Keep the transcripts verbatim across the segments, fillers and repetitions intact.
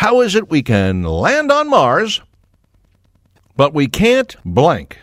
How is it we can land on Mars, but we can't blank?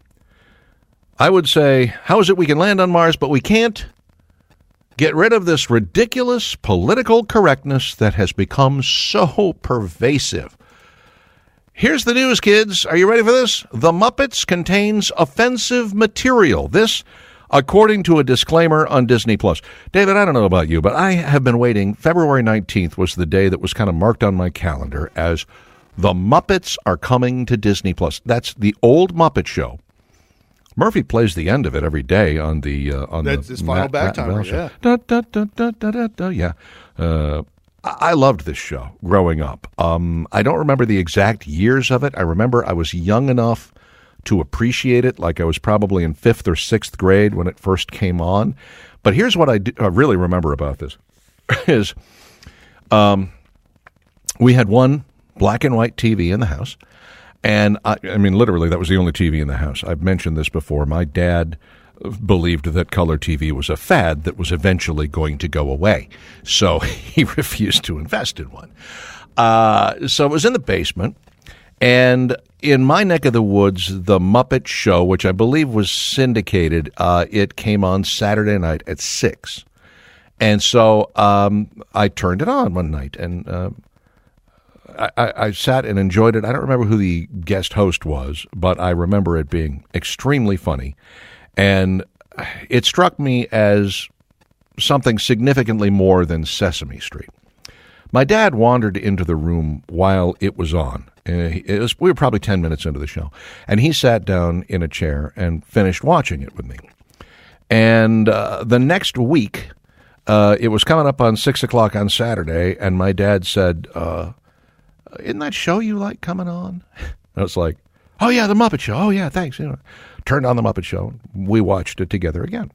I would say, how is it we can land on Mars, but we can't get rid of this ridiculous political correctness that has become so pervasive? Here's the news, kids. Are you ready for this? The Muppets contains offensive material. This, according to a disclaimer on Disney Plus. David, I don't know about you, but I have been waiting. February nineteenth was the day that was kind of marked on my calendar as The Muppets are coming to Disney Plus. That's the old Muppet Show. Murphy plays the end of it every day on the uh, on That's the his final Matt, back Matt timer. Yeah, da, da, da, da, da, da, da, yeah. Uh, I loved this show growing up. Um, I don't remember the exact years of it. I remember I was young enough to appreciate it, like I was probably in fifth or sixth grade when it first came on. But here's what I, do, I really remember about this: is um, we had one black and white T V in the house. And, I, I mean, literally, that was the only T V in the house. I've mentioned this before. My dad believed that color T V was a fad that was eventually going to go away. So he refused to invest in one. Uh, so it was in the basement. And in my neck of the woods, the Muppet Show, which I believe was syndicated, uh, it came on Saturday night at six. And so um, I turned it on one night, and uh, I, I sat and enjoyed it. I don't remember who the guest host was, but I remember it being extremely funny. And it struck me as something significantly more than Sesame Street. My dad wandered into the room while it was on. It was, we were probably ten minutes into the show. And he sat down in a chair and finished watching it with me. And uh, the next week, uh, it was coming up on six o'clock on Saturday, and my dad said, uh, isn't that show you like coming on? I was like, oh, yeah, The Muppet Show. Oh, yeah, thanks. You know, turned on The Muppet Show. We watched it together again.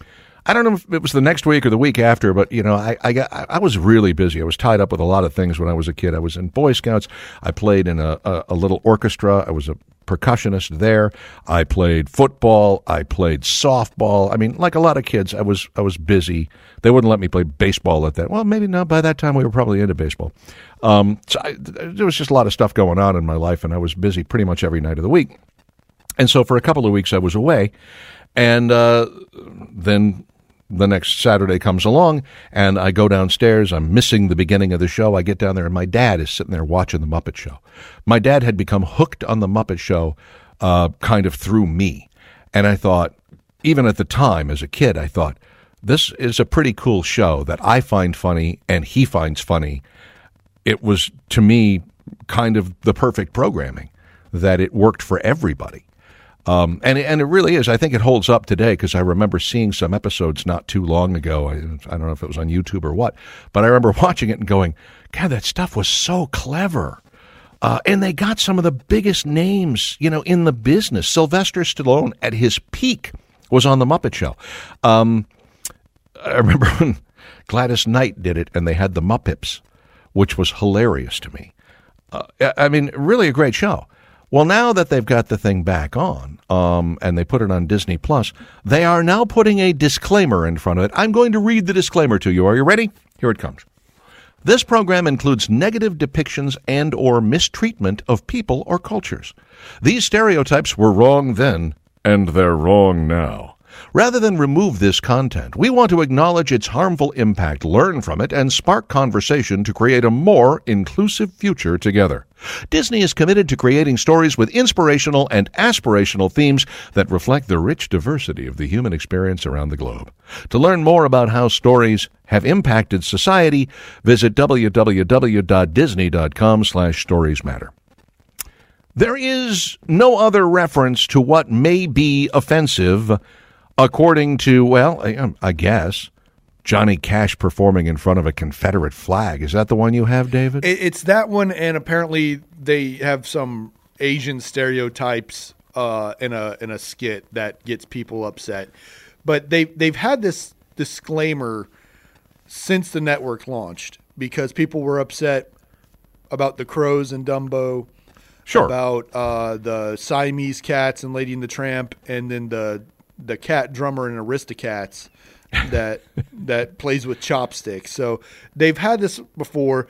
I don't know if it was the next week or the week after, but, you know, I I, got, I was really busy. I was tied up with a lot of things when I was a kid. I was in Boy Scouts. I played in a, a, a little orchestra. I was a percussionist there. I played football. I played softball. I mean, like a lot of kids, I was I was busy. They wouldn't let me play baseball at that. Well, maybe not. By that time, we were probably into baseball. Um, so I, there was just a lot of stuff going on in my life, and I was busy pretty much every night of the week. And so for a couple of weeks, I was away. And uh, then the next Saturday comes along, and I go downstairs. I'm missing the beginning of the show. I get down there, and my dad is sitting there watching The Muppet Show. My dad had become hooked on The Muppet Show uh, kind of through me. And I thought, even at the time as a kid, I thought, this is a pretty cool show that I find funny and he finds funny. It was, to me, kind of the perfect programming, that it worked for everybody. Um, and, and it really is. I think it holds up today because I remember seeing some episodes not too long ago. I, I don't know if it was on YouTube or what, but I remember watching it and going, God, that stuff was so clever. Uh, and they got some of the biggest names, you know, in the business. Sylvester Stallone at his peak was on The Muppet Show. Um, I remember when Gladys Knight did it and they had the Muppips, which was hilarious to me. Uh, I mean, really a great show. Well, now that they've got the thing back on, um, and they put it on Disney Plus, they are now putting a disclaimer in front of it. I'm going to read the disclaimer to you. Are you ready? Here it comes. This program includes negative depictions and or mistreatment of people or cultures. These stereotypes were wrong then, and they're wrong now. Rather than remove this content, we want to acknowledge its harmful impact, learn from it, and spark conversation to create a more inclusive future together. Disney is committed to creating stories with inspirational and aspirational themes that reflect the rich diversity of the human experience around the globe. To learn more about how stories have impacted society, visit w w w dot disney dot com slash stories matter. There is no other reference to what may be offensive, according to, well, I, I guess, Johnny Cash performing in front of a Confederate flag. Is that the one you have, David? It's that one, and apparently they have some Asian stereotypes uh, in a in a skit that gets people upset. But they they've had this disclaimer since the network launched because people were upset about the crows and Dumbo, sure, about uh, the Siamese cats and Lady and the Tramp, and then the the cat drummer in Aristocats that that plays with chopsticks. So they've had this before.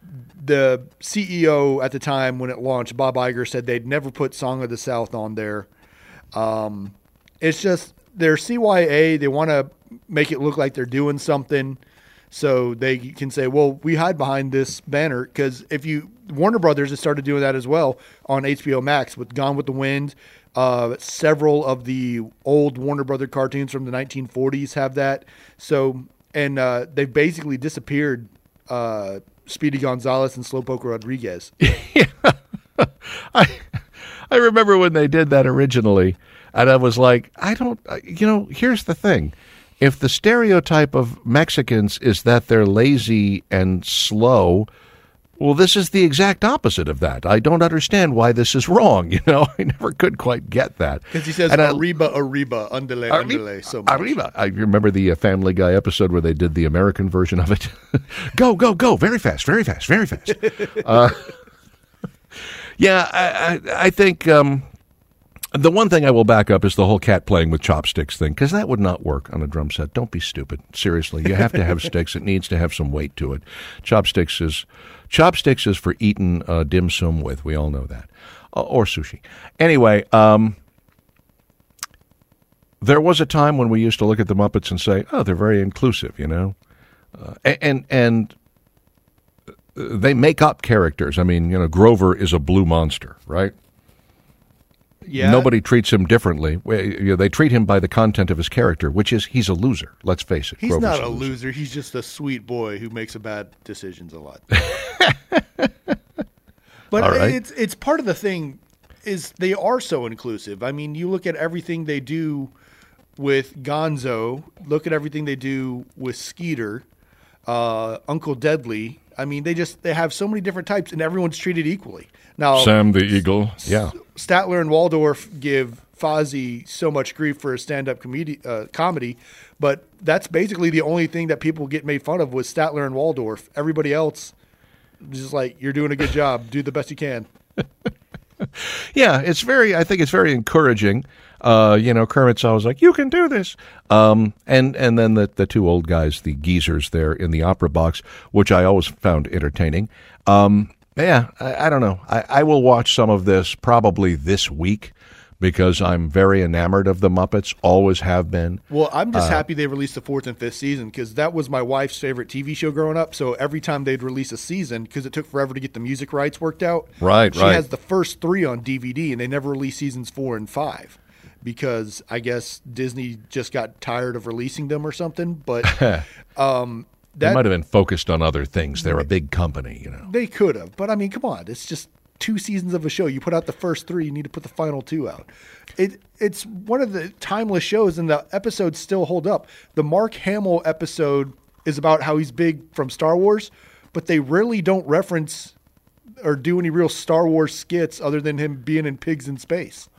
the C E O at the time when it launched, Bob Iger, said they'd never put Song of the South on there. Um, it's just they're C Y A. They want to make it look like they're doing something, so they can say, "Well, we hide behind this banner." Because if you Warner Brothers has started doing that as well on H B O Max with Gone with the Wind. Uh, several of the old Warner Brother cartoons from the nineteen forties have that. So, and uh, they've basically disappeared uh, Speedy Gonzalez and Slowpoke Rodriguez. Yeah. I I remember when they did that originally, and I was like, I don't, you know, here's the thing. If the stereotype of Mexicans is that they're lazy and slow, well, this is the exact opposite of that. I don't understand why this is wrong. You know, I never could quite get that. Because he says, and arriba, I, arriba, underlay, underlay, so much. Arriba. I remember the uh, Family Guy episode where they did the American version of it. Go, go, go, very fast, very fast, very fast. uh, yeah, I, I, I think um, the one thing I will back up is the whole cat playing with chopsticks thing, because that would not work on a drum set. Don't be stupid. Seriously, you have to have sticks. It needs to have some weight to it. Chopsticks is... Chopsticks is for eating uh, dim sum with. We all know that. Uh, or sushi. Anyway, um, there was a time when we used to look at the Muppets and say, oh, they're very inclusive, you know. Uh, and and they make up characters. I mean, you know, Grover is a blue monster, right? Yeah. Nobody treats him differently. They treat him by the content of his character, which is he's a loser. Let's face it. He's Grover's not a loser. loser. He's just a sweet boy who makes a bad decisions a lot. But All right. it's it's part of the thing is they are so inclusive. I mean, you look at everything they do with Gonzo. Look at everything they do with Skeeter, uh, Uncle Deadly. I mean, they just they have so many different types, and everyone's treated equally. Now, Sam the Eagle. Yeah. Statler and Waldorf give Fozzie so much grief for his stand-up comedy, uh, comedy, but that's basically the only thing that people get made fun of was Statler and Waldorf. Everybody else is just like, you're doing a good job. Do the best you can. Yeah, it's very, I think it's very encouraging. Uh, you know, Kermit's always like, you can do this. Um, and, and then the, the two old guys, the geezers there in the opera box, which I always found entertaining. Um, yeah, I, I don't know. I, I will watch some of this probably this week because I'm very enamored of the Muppets, always have been. Well, I'm just uh, happy they released the fourth and fifth season because that was my wife's favorite T V show growing up. So every time they'd release a season, because it took forever to get the music rights worked out, Right, she right. has the first three on D V D, and they never released seasons four and five because I guess Disney just got tired of releasing them or something. But um, They that might have been focused on other things. They're a big company, you know. they could have. But I mean, come on, it's just two seasons of a show. You put out the first three, you need to put the final two out. It it's one of the timeless shows, and the episodes still hold up. The Mark Hamill episode is about how he's big from Star Wars, but they really don't reference or do any real Star Wars skits other than him being in Pigs in Space.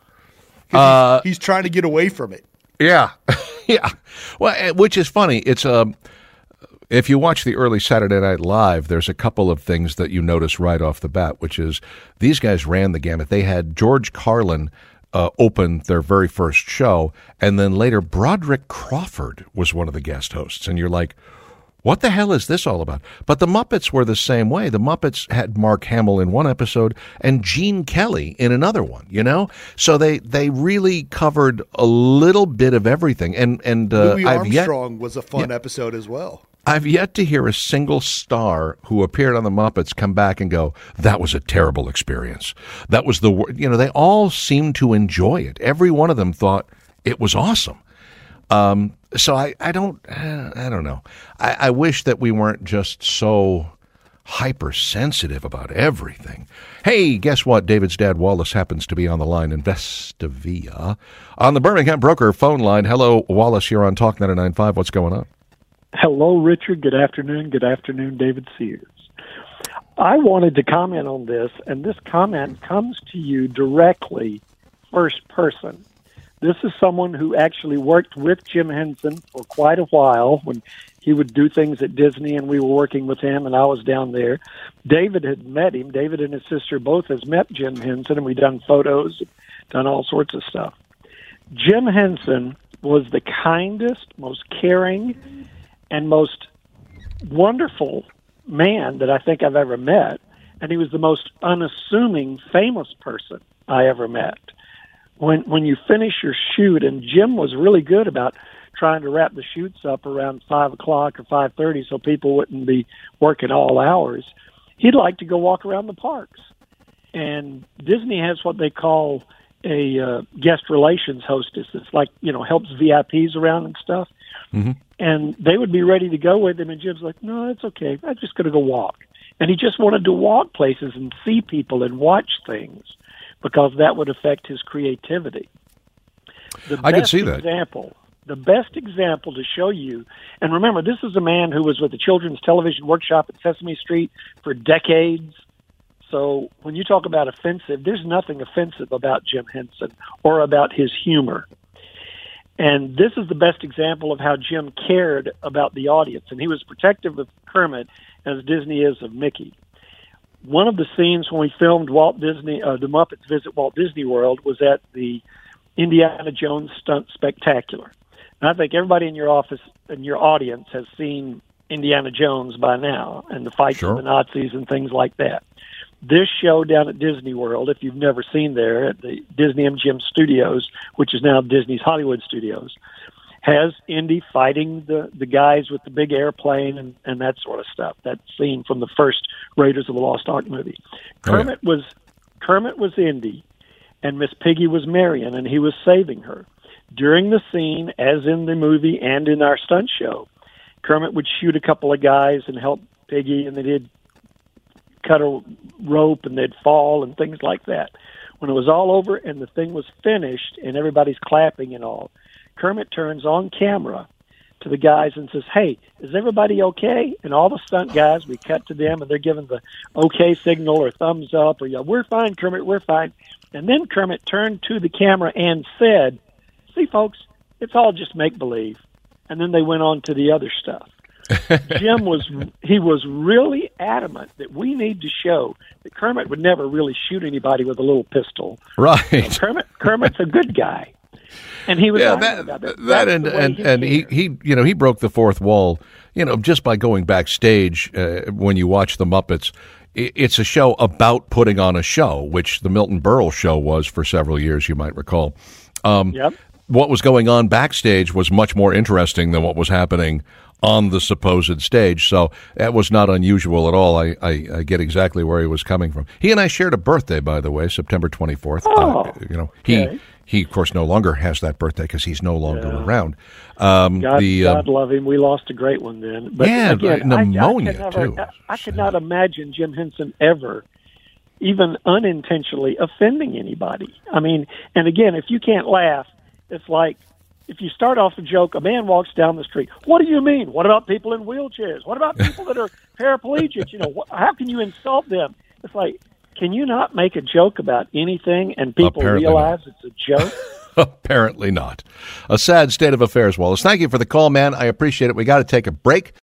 Uh, he's, he's trying to get away from it. Yeah, yeah. Well, eh, which is funny. It's um, if you watch the early Saturday Night Live, there's a couple of things that you notice right off the bat, which is these guys ran the gamut. They had George Carlin uh, open their very first show, and then later Broderick Crawford was one of the guest hosts, and you're like, what the hell is this all about? But the Muppets were the same way. The Muppets had Mark Hamill in one episode and Gene Kelly in another one, you know? So they, they really covered a little bit of everything. And, and uh, Louis I've yet, Armstrong was a fun yeah. episode as well. I've yet to hear a single star who appeared on the Muppets come back and go, that was a terrible experience. That was the word. You know, they all seemed to enjoy it. Every one of them thought it was awesome. Um, so I, I don't, I don't know. I, I wish that we weren't just so hypersensitive about everything. Hey, guess what? David's dad, Wallace, happens to be on the line in Vestavia on the Birmingham Broker phone line. Hello, Wallace. You're on Talk ninety-nine point five. What's going on? Hello, Richard. Good afternoon. Good afternoon, David Sears. I wanted to comment on this, and this comment comes to you directly, first person. This is someone who actually worked with Jim Henson for quite a while when he would do things at Disney, and we were working with him, and I was down there. David had met him. David and his sister both has met Jim Henson, and we done photos, done all sorts of stuff. Jim Henson was the kindest, most caring, and most wonderful man that I think I've ever met, and he was the most unassuming, famous person I ever met. When when you finish your shoot, and Jim was really good about trying to wrap the shoots up around five o'clock or five thirty, so people wouldn't be working all hours. He'd like to go walk around the parks, and Disney has what they call a uh, guest relations hostess. It's like, you know, helps V I Ps around and stuff. Mm-hmm. And they would be ready to go with him, and Jim's like, no, it's okay. I'm just going to go walk. And he just wanted to walk places and see people and watch things because that would affect his creativity. The I could see that. Example, the best example to show you, and remember, this is a man who was with the Children's Television Workshop at Sesame Street for decades. So when you talk about offensive, there's nothing offensive about Jim Henson or about his humor. And this is the best example of how Jim cared about the audience. And he was protective of Kermit as Disney is of Mickey. One of the scenes when we filmed Walt Disney, uh, the Muppets Visit Walt Disney World, was at the Indiana Jones Stunt Spectacular. And I think everybody in your office and your audience has seen Indiana Jones by now and the fights Sure. with the Nazis and things like that. This show down at Disney World, if you've never seen there at the Disney M G M Studios, which is now Disney's Hollywood Studios, has Indy fighting the, the guys with the big airplane and, and that sort of stuff. That scene from the first Raiders of the Lost Ark movie. Oh, yeah. Kermit was Kermit was Indy, and Miss Piggy was Marion, and he was saving her. During the scene, as in the movie and in our stunt show, Kermit would shoot a couple of guys and help Piggy, and they did cut a rope and they'd fall and things like that. When it was all over and the thing was finished and everybody's clapping and all, Kermit turns on camera to the guys and says, hey, is everybody okay? And all the stunt guys, we cut to them and they're giving the okay signal or thumbs up or, yeah, we're fine, Kermit, we're fine. And then Kermit turned to the camera and said, see, folks, it's all just make-believe. And then they went on to the other stuff. Jim was he was really adamant that we need to show that Kermit would never really shoot anybody with a little pistol. Right. You know, Kermit Kermit's a good guy, and he was yeah, that, that, that, that and and he and he, he you know he broke the fourth wall, you know, just by going backstage. Uh, when you watch the Muppets, it, it's a show about putting on a show, which the Milton Berle show was for several years. You might recall. Um, yep. What was going on backstage was much more interesting than what was happening on the supposed stage. So that was not unusual at all. I, I, I get exactly where he was coming from. He and I shared a birthday, by the way, September twenty-fourth. Oh, uh, you know, he, okay. he, of course, no longer has that birthday because he's no longer Yeah. around. Um, God, the, God um, love him. We lost a great one then. But yeah, again, pneumonia, I, I could never, too. I, I could not imagine Jim Henson ever, even unintentionally, offending anybody. I mean, and again, if you can't laugh, it's like, if you start off a joke, a man walks down the street. What do you mean? What about people in wheelchairs? What about people that are paraplegics? You know, wh- how can you insult them? It's like, can you not make a joke about anything and people Apparently realize not. it's a joke? Apparently not. A sad state of affairs, Wallace. Thank you for the call, man. I appreciate it. We got to take a break.